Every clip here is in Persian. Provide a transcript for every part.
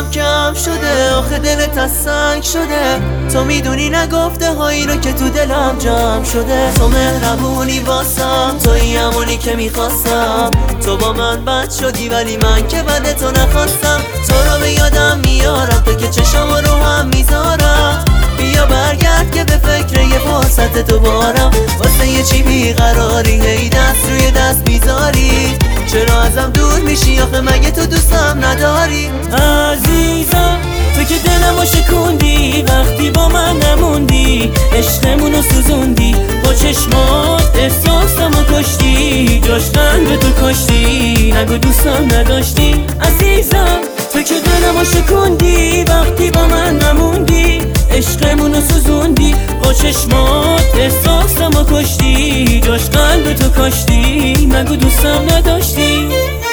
کم شده، آخه دلت از سنگ شده. تو میدونی نگفته هایی رو که تو دلم جمع شده. تو مهربونی واسم، توی همونی که میخواستم. تو با من بد شدی ولی من که بد تو نخواستم. تو رو به یادم میارم، تو که چشم رو هم میذارم. بیا برگرد که به فکر یه فرصت تو بارم. واسه یه چی بیقراری، هی دست روی دست بیزاری. چرا ازم دور میشی آخه مگه تو دوستم نداری؟ عزیزم تو که دلمو شکوندی، وقتی با من نموندی. عشقمونو سوزوندی، با چشمات احساسمو کشتی. جاش قلب تو کشتی، نگو دوستم نداشتی. عزیزم تو که دلمو شکوندی، وقتی با من نموندی. عشقمونو سوزوندی، با چشمات احساسمو کشتی. جاش قلب تو کشتی، نگو دوستم نداشتی.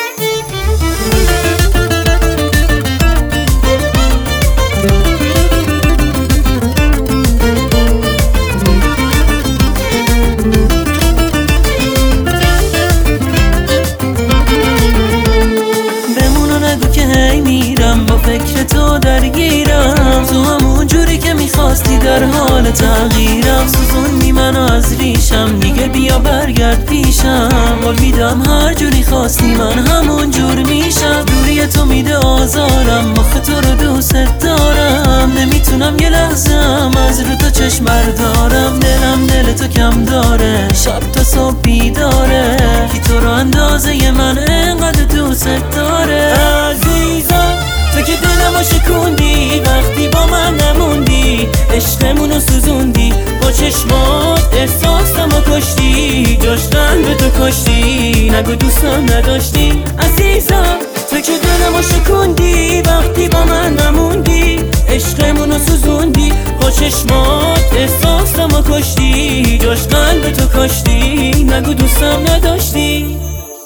با فکر تو درگیرم، تو همون جوری که میخواستی در حال تغییرم. سوزوندی منو از ریشم، دیگه بیا برگرد پیشم. قول میدم هر جوری خواستی من همون جور میشم. دوری تو میده آزارم، آخه تو رو دوست دارم. نمیتونم یه لحظم از رو تو چشم بردارم. دلم دل تو کم داره، شب تا صبح بیداره. کی تو رو اندازه من انقدر دوست داره؟ عزیزم تو که دلمو شکوندی، وقتی با من نموندی. عشقمونو سوزوندی، با چشمات احساسمو کشتی. جاش قلب تو کشتی، نگو دوستم نداشتی. عزیزم تو که دلمو شکوندی، وقتی با من نموندی. عشقمونو سوزوندی، با چشمات احساسمو کشتی. جاش قلب تو کشتی، نگو دوستم نداشتی.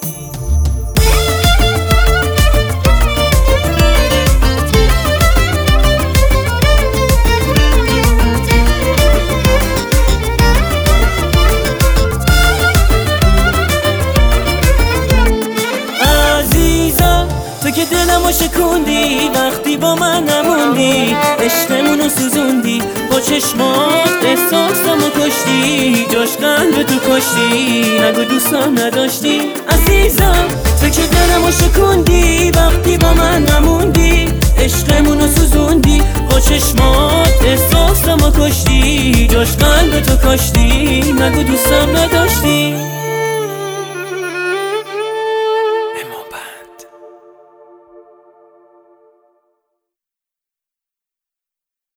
تو که دلمو شکوندی، وقتی با من نموندی. عشقمونو سوزوندی، با چشمات احساسمو کشتی. جاش قلب تو کشتی، نگو دوستم نداشتی. عزیزم تو که دلمو شکوندی، وقتی با من نموندی. عشقمونو سوزوندی، با چشمات احساسمو کشتی. جاش قلب تو کشتی، نگو دوستم نداشتی.